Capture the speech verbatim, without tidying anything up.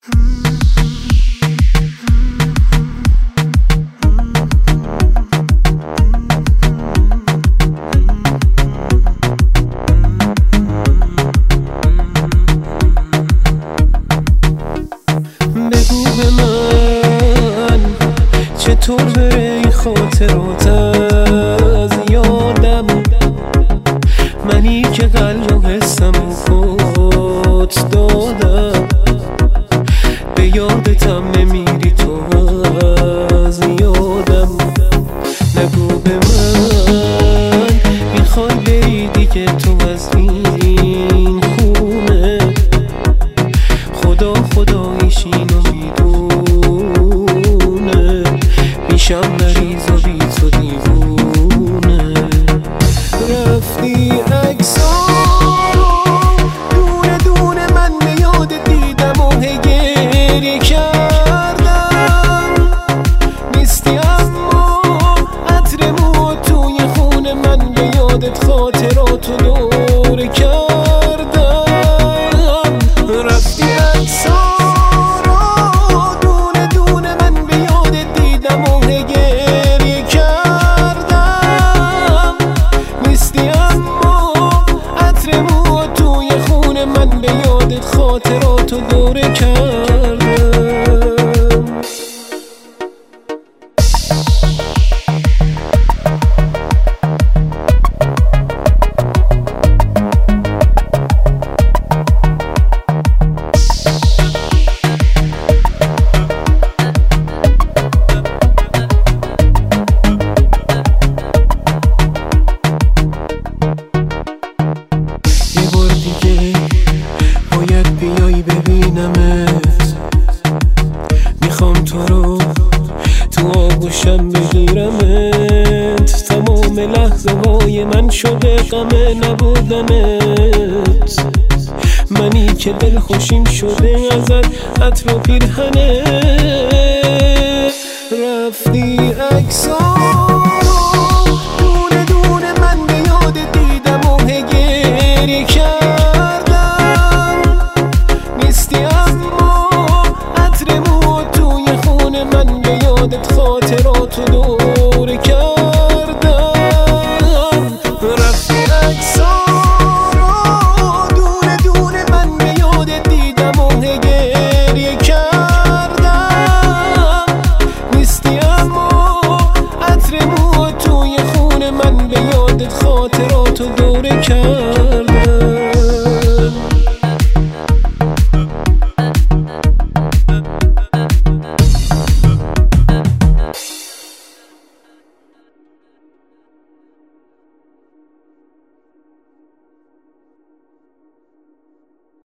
چطور بره این خاطرات از یادم، منی که قلب و حسم و خود دادم. به یادتم نمیری تو از یادم. نگو به من میخوای بری دیگه تو از این خونه، خدا خداییش اینو میدونه. میشم مریض و بی تو دیوونه. رفتی عکسارو دونه دونه من به یاد دیدم و هی گریه کردم. نیستی اما عطر مو توی خونه من به یادت خاطراتو دور کردم. رفتی عکسارو دونه دونه من به یادت دیدم و هی گریه کردم. نیستی اما عطر مو توی خونه من به یادت خاطراتو دور کردم. باید بیایی ببینمت، میخوام تو رو تو آغوشم بگیرمت. تمام لحظه های من شده غم نبودنت، منی که دل خوشیم شده ازت عطر و پیرهنه. رفتی عکسارو دونه دونه من به یاد دیدم و هی گریه کردم. نیستی اما عطر مو توی خونه من به یادت خاطراتو دور